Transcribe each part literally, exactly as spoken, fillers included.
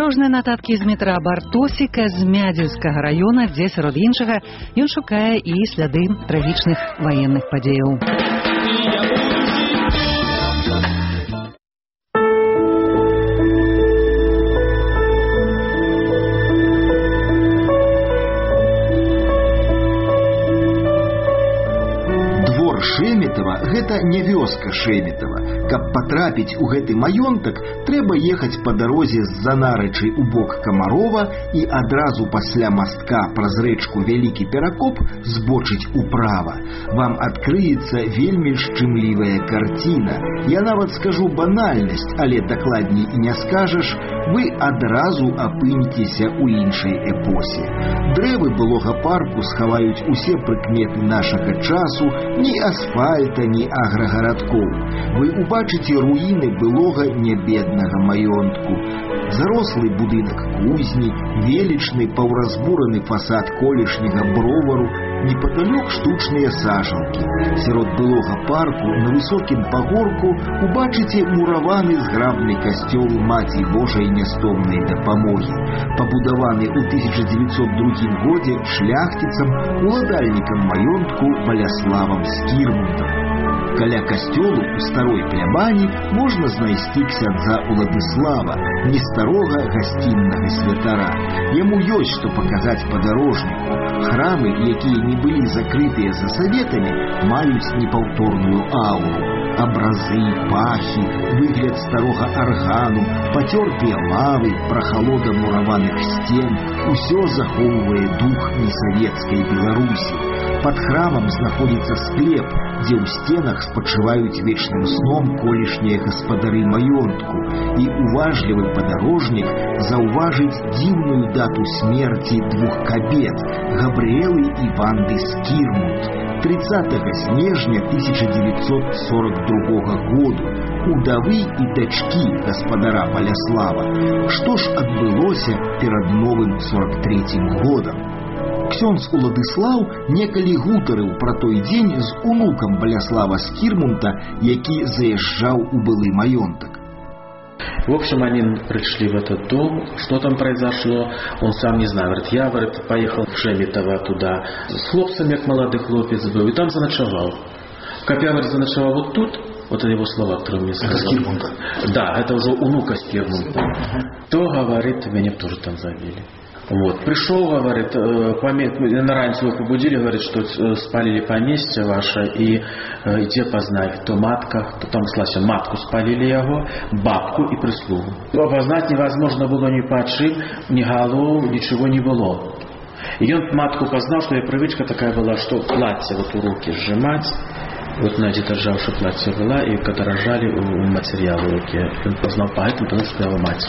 Дарожныя нататкі з метра Бартосіка з Мядзельскага раёна, дзе, сярод іншага, ён шукае і сляды трагічных ваенных падзеяў. Шэметава – гэта не вёска Шэметава. Каб патрапіць у гэты маёнтак, трэба ехаць па дарозе з Занарычай у бок Камарова і адразу пасля мастка праз рэчку Вялікі Перакоп збочыць управа. Вам адкрыецца вельмі шчымлівая карціна. Я нават скажу банальнасць, але дакладней і не скажаш, вы адразу апыньцеся ў іншай эпосе. Дрэвы былога парку схаваюць усе прыкметы нашага часу, ні асфальта, ні аграгарадкоў. Вы убачыце руіны былога нябеднага маёнтку. Зарослы будынак кузні, велічны паўразбураны фасад колішняга бровару, непадалёк штучныя сажалкі. Сярод былога парку на высокім пагорку убачыце мураваны зграбны касцёл Маці Божай нястомнай дапамогі, пабудаваны ў тысяча дзевяцьсот другім годзе шляхціцам, уладальнікам маёнтку Баляславам Скірмунтам. Каля касцёлу у старой плябані можна знайсці ксяндза Уладыслава, не старога гасціннага святара. Яму ёсць што паказаць падарожніку. Храмы, якія не былі закрытыя за саветамі, маюць непаўторную ауру. Абразы, пахі, выгляд старога аргану, пацёртыя лавы, прахалода мураваных сцен – усё захоўвае дух несавецкай Беларусі. Пад храмам знаходзіцца склеп, дзе ў стенах спачываюць вечным сном колішнія гаспадары маёнтку, і уважлівы падарожнік заўважыць дзіўную дату смерці двух кабет – Габрыэлы і Ванды Скірмунт, тридцатага снежня тысяча дзевяцьсот сорок другога году, удавы і дачкі гаспадара Баляслава. Што ж адбылося перад новым сорок трэцім годам? Ксёндз Уладыслаў некалі гутарыў пра той дзень з унукам Баляслава Скірмунта, які заезжал у былый маёнтак. В общем, они пришли в этот дом, что там произошло, он сам не знает. Говорит, я, говорит, поехал в Шеметово туда, с хлопцами, как молодой хлопец был, и там заночевал. Как я, говорит, заночевал вот тут, вот это его слова, которые мне сказал. Это Скирмунта? Да, это уже унука Скирмунта. То, говорит, меня тоже там забили. Вот. Пришел, говорит, на раньше его побудили, говорит, что спалили поместье ваше, и иди познай, то матка, то там, слася, матку спалили его, бабку и прислугу. Опознать невозможно было ни подшив, ни голов, ничего не было. И он матку познал, что и привычка такая была, что платье вот у руки сжимать, вот на где-то ржавшее платье была, и когда рожали у материала в руке, он познал поэтому, потому что его мать.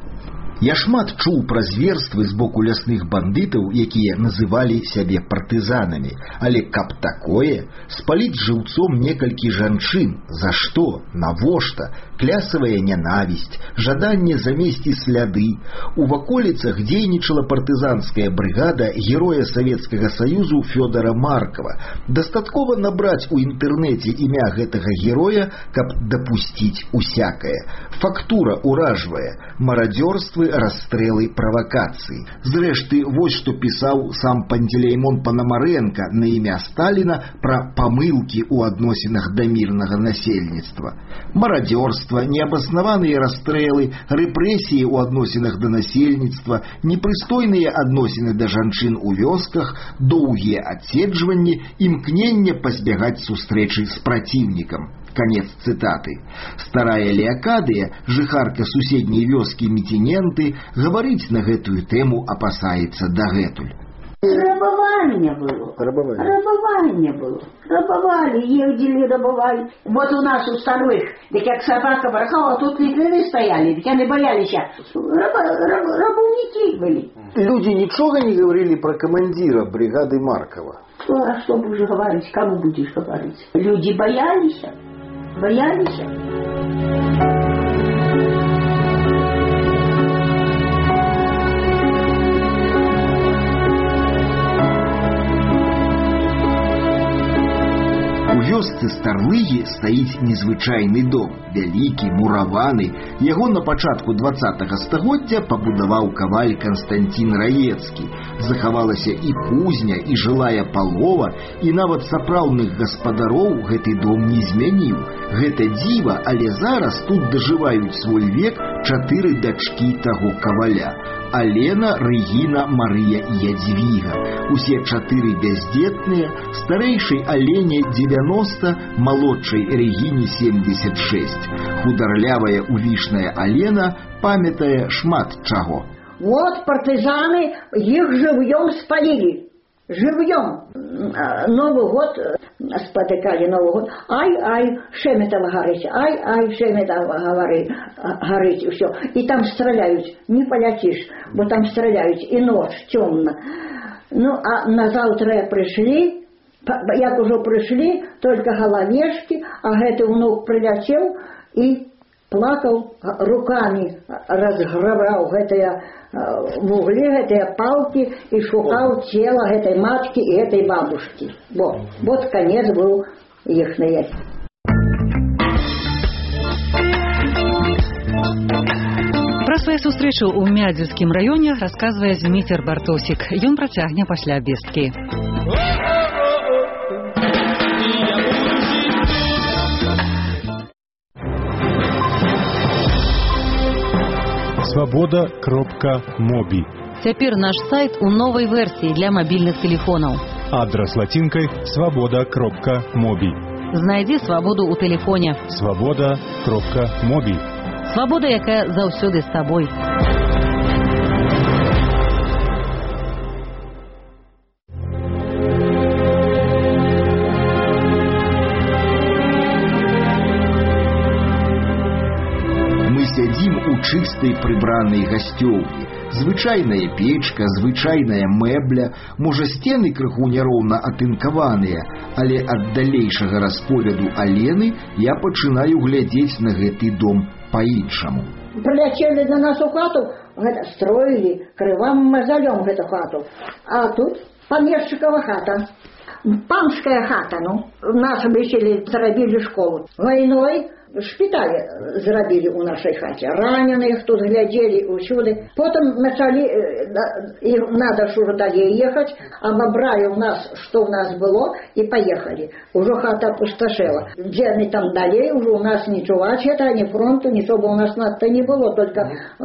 Я шмат чуў пра зверствы з боку лясных бандытаў, якія называлі сябе партызанамі, але каб такое, спаліць жыўцом некалькі жанчын, за што, навошта, клясавая нянавісць, жаданне замесці сляды. У ваколіцах дзейнічала партызанская брыгада героя Савецкага Саюзу Фёдора Маркова. Дастаткова набраць у інтэрнэце імя гэтага героя, каб дапусціць усякае. Фактура ўражвае, марадзёрствы, расстрэлы, правакацыі. Зрэшты, вось што пісаў сам Пантелеймон Панамарэнка на імя Сталіна пра памылкі ў адносінах да мірнага насельніцтва. Марадзёрства, неабаснаваныя расстрэлы, рэпрэсіі ў адносінах да насельніцтва, непрыстойныя адносіны да жанчын у вёсках, доўгія адседжванні, імкненне пазбягаць сустрэчы з праціўнікам. Конец цитаты. Старая Леокадыя, жыхарка суседняй вёскі Мітиненты, гаварыць на гэтую тэму апасаецца дагэтуль. Рабование было. Рабование. Рабование было. Рабовали, ездили, рабовали. Вот у нас у старых, так как собака брахала, тут литвины стояли, так они боялись. Раба, раб, рабовники были. Люди ничего не говорили про командира бригады Маркова? Ну, а что будешь говорить? Кому будешь говорить? Люди боялись. Боялись. У вёсцы Старлыгі стаіць незвычайны дом, вялікі, мураваны. Яго на пачатку дваццатага стагоддзя пабудаваў каваль Канстантін Раецкі. Захавалася і кузня, і жылая палова, і нават сапраўдных гаспадароў гэты дом не змяніў. Гэта дзіва, але зараз тут дажываюць свой век чатыры дачкі таго каваля. Алена, Рэгіна, Марыя і Ядзвіга. Усе чатыры бяздзетныя, старэйшай Алене дзевяноста, малодшай Рэгіне семьдесят шесть. Хударлявая увішная Алена памятае шмат чаго. Вот партизаны их живьем спалили. Живьем. Новый год спотыкали, Новый год. Ай-ай, Шеметова горить, ай-ай, Шеметова горить, и все. И там стреляют, не полетишь, вот там стреляют, и ночь, темно. Ну, а на завтра пришли, як уже пришли, только головешки, а гэты внук прилетел и плакал, руками разграблял гэтыя в угле, гэтыя палки и шукал тело этой матки и этой бабушки. Вот, вот конец был ихный. Пра свае сустрэчы ў Мядзельскім раёне расказвае Зміцер Бартосік. Ён працягне пасля абвесткі. свобода кропка моби. Цяпер наш сайт у новай версіі для мабільных тэлефонаў. Адрес латинкой свобода кропка моби. Знайдзі свабоду ў тэлефоне. свобода кропка моби. Свабода, якая заўсёды з табой. Мы сядзім у чыстай прыбранай гасцёўні. Звычайная печка, звычайная мэбля, можа сцены крыху няроўна атынкаваныя, але ад далейшага расповеду Алены я пачынаю глядзець на гэты дом па-іншаму. Прилетели на нашу хату, гэта строили крывым мазалем гэту хату. А тут помещикова хата. Панская хата, ну. Нас обещали, зарабили школу. Войной шпитали зарабили у нашей хате. Раненых тут глядели усюды. Потом начали, и надо уже далее ехать, обобрали у нас, что у нас было, и поехали. Уже хата опустошела. Где они там далее, уже у нас не чувать, это ни фронту, ничего у нас надо не было. Только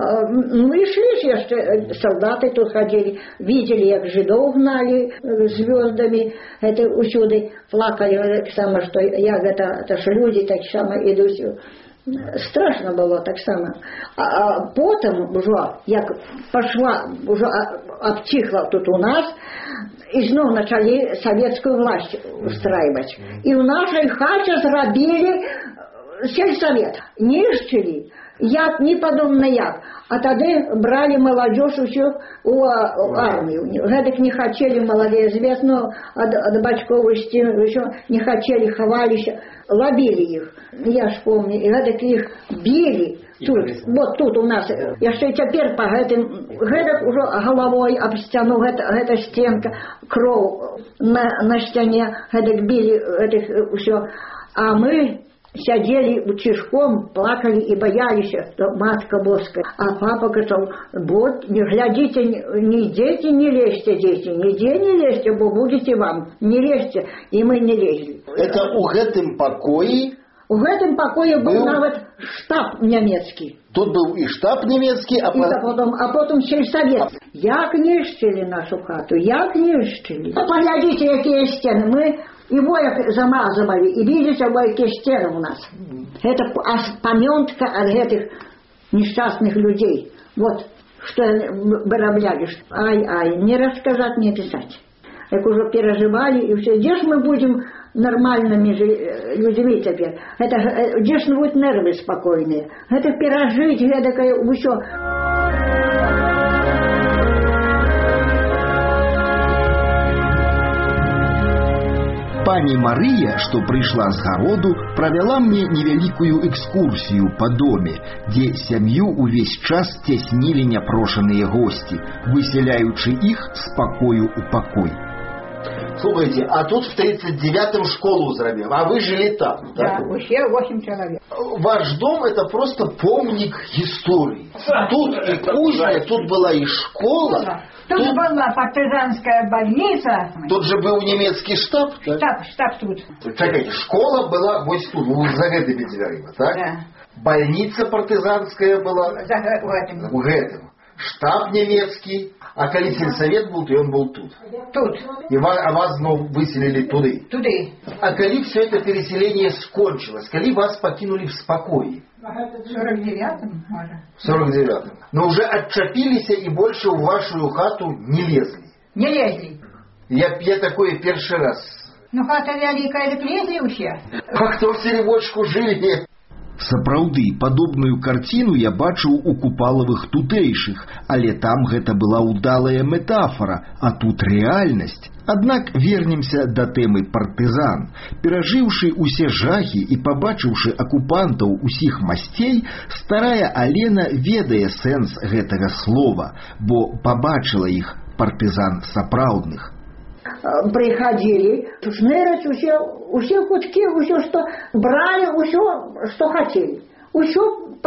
мы шли, еще солдаты тут ходили, видели, как жидов гнали звездами, это усюды плакали, так само, что я, это, это ж люди, так само идут. Страшно было так само. А, а потом уже, як пошла, уже обтихла тут у нас, и снова начали советскую власть устраивать. И в нашей хате зробили сельсовет. Нищили. Як, не подобно як. А тогда брали молодежь еще у армию. Гэтак не хотели, молодые известно, от, от Бачковой стены еще не хотели, ховались, ловили их. Я ж помню, и гэтак их били. Тут, вот тут у нас, еще теперь по гэтым, гэтак уже головой об стену, гэта, гэта стенка, кровь на, на стене, гэтак били, гэтак все. А мы сидели утишком, плакали и боялись, матка боская. А папа говорил, вот, не глядите, ни дети, не лезьте, дети, нигде не лезьте, бо будете вам, не лезьте. И мы не лезли. Это у гэтым покои? У гэтым покое был, был нават штаб немецкий. Тут был и штаб немецкий, а, и по... потом, а потом сельсовет. Як нищили нашу хату, як нищили. Поглядите, какие стены. Мы его замазывали, и видите, какие стены у нас. Это памятка от этих несчастных людей. Вот, что вырабляли. Ай-ай, не рассказать, не писать. Как уже переживали, и все. Где ж мы будем нормальными людьми теперь? Это, где ж будут нервы спокойные? Это пережить, это все. Пані Марыя, што прыйшла з гароду, правяла мне невялікую экскурсію па доме, дзе сям'ю ўвесь час цяснілі няпрошаныя госці, высяляючы іх з пакою ў пакой. Слухайте, а тут в тридцать девятом школу зробив, а вы жили там, Да, да? вообще восемь человек. Ваш дом это просто помник истории. Тут и кузня, тут была и школа. Тут, Тут, была партизанская больница. тут же был немецкий штаб. Да? Штаб, штаб тут. Чекайте, школа была вот тут, вот за гэтыми дверима, так? Да. Больница партизанская была За г- в этом. у гэтым. Штаб немецкий, а коли сельсовет был, то он был тут. Тут. И вас, а вас ну, выселили туды. Туды. А коли все это переселение скончилось, коли вас покинули в спокое? В сорок девятом, может. В сорок девятом. Но уже отчапились и больше в вашу хату не лезли. Не лезли. Я, я такое первый раз. Ну, хата великая, так лезли вообще. А кто в серебочку жили? Сапраўды, падобную карціну я бачыў у купалавых тутэйшых, але там гэта была ўдалая метафора, а тут рэальнасць. Аднак вернемся да тэмы партызан. Перажыўшы усе жахі і пабачыўшы акупантаў усіх масцей, старая Алена ведае сэнс гэтага слова, бо пабачыла іх партызан сапраўдных. Приходили, шнырать усе, усе кутки, усе, что брали, усе, что хотели. Усе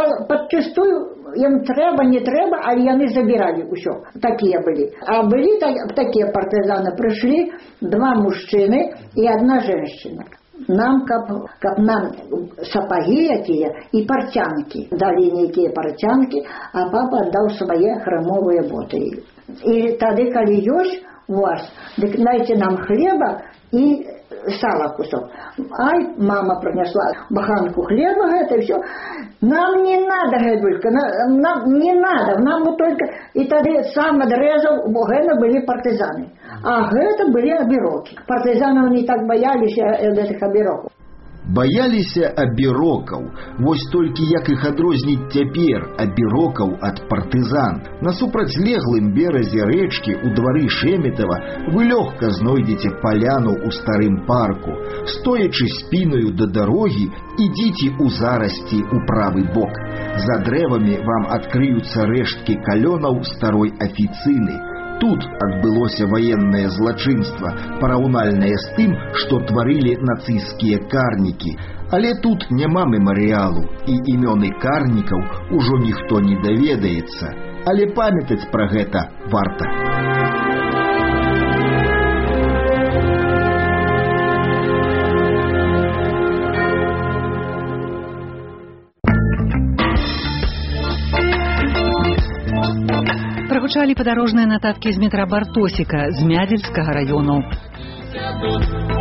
подчастую, им треба, не треба, а яны забирали усе. Такие были. А были так, такие партизаны, пришли два мужчины и одна женщина. Нам, как, как нам сапоги такие и портянки. Дали некие портянки, а папа отдал свои хромовые боты. И тогда, коли есть у вас, так дайте нам хлеба и сало кусок. Ай, мама принесла баханку хлеба, это и все. Нам не надо, говорит, нам не надо, нам вот только... И тогда сам отрезал, бо это были партизаны. А это были обироки. Партизанов не так боялись этих обироков. Баяліся абірокаў. Вось толькі як іх адрозніць цяпер абірокаў ад партызан. На супрацьлеглым беразе рэчкі у двары Шеметава вы лёгка знойдзеце паляну ў старым парку. Стоячы спінаю да дарогі, ідзіце ў зарасці ў правы бок. За дрэвамі вам адкрыюцца рэшткі калёнаў старой афіцыны. Тут адбылося ваеннае злачынства, параўнальнае з тым, што тварылі нацысцкія карнікі. Але тут няма мемарыялу, і імёны карнікаў ужо ніхто не даведаецца. Але памятаць пра гэта варта. Прагучалі падарожныя нататкі з метра Бартосіка з Мядзельскага раёну.